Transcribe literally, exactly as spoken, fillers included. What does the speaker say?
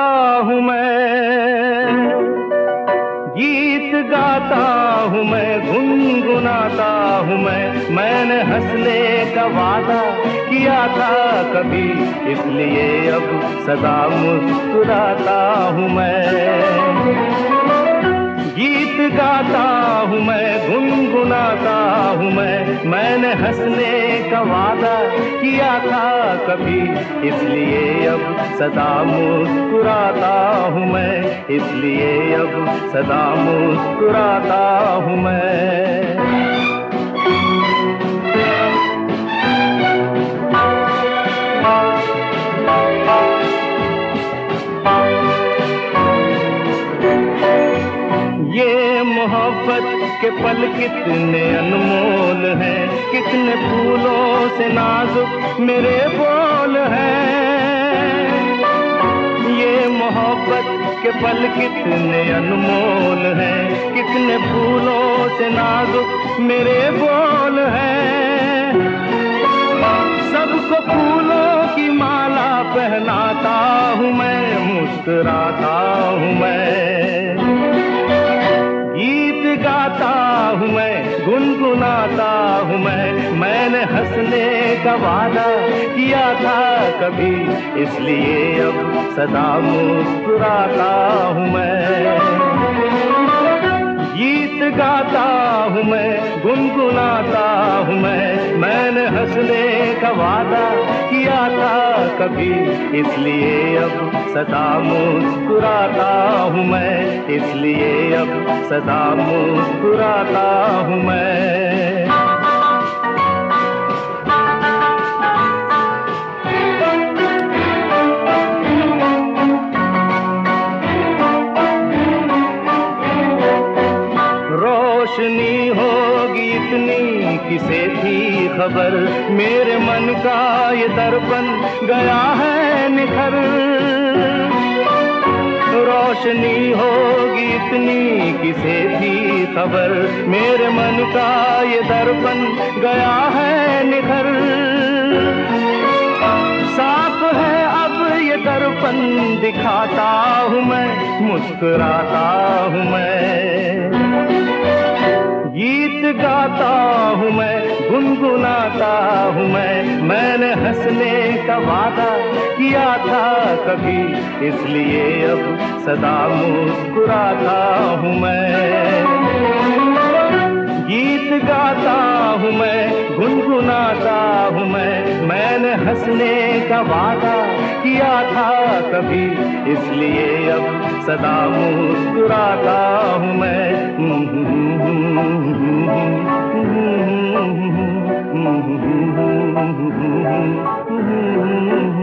हूँ मैं, गीत गाता हूँ मैं, गुनगुनाता हूँ मैं। मैंने हंसने का वादा किया था कभी, इसलिए अब सदा मुस्कुराता हूँ मैं। गीत गाता हूँ मैं, गुनगुनाता हूँ मैं। मैंने हंसने का वादा किया था कभी, इसलिए अब सदा मुस्कुराता हूँ मैं, इसलिए अब सदा मुस्कुराता हूँ मैं। मोहब्बत के पल कितने अनमोल हैं, कितने फूलों से नाजुक मेरे बोल हैं। ये मोहब्बत के पल कितने अनमोल हैं, कितने फूलों से नाजुक मेरे बोल हैं। सबको फूलों की माला पहनाता हूँ मैं, मुस्कुराता हूँ मैं। गीत गाता हूँ मैं, गुनगुनाता हूँ मैं। मैंने हंसने का वादा किया था कभी, इसलिए अब सदा मुस्कुराता हूँ मैं। गीत गाता हूँ मैं, गुनगुनाता हूँ मैं। मैंने हंसने का वादा किया था कभी, इसलिए अब सदा मुस्कुराता हूँ मैं, इसलिए अब सदा मुस्कुराता हूँ मैं। रोशनी होगी इतनी किसे थी खबर, मेरे मन का ये दर्पण गया है निखर। रोशनी होगी इतनी किसे थी खबर, मेरे मन का ये दर्पण गया है निखर। साफ है अब ये दर्पण दिखाता हूँ मैं, मुस्कुराता हूँ मैं। गीत गाता हूँ मैं, गुनगुनाता हूँ मैं। मैंने हंसने का वादा किया था कभी, इसलिए अब सदा मुस्कुराता हूँ मैं। गीत गाता हूँ मैं, गुनगुनाता हूँ मैं। मैंने हंसने का वादा किया था कभी, इसलिए अब सदा मुस्कुराता हूँ मैं।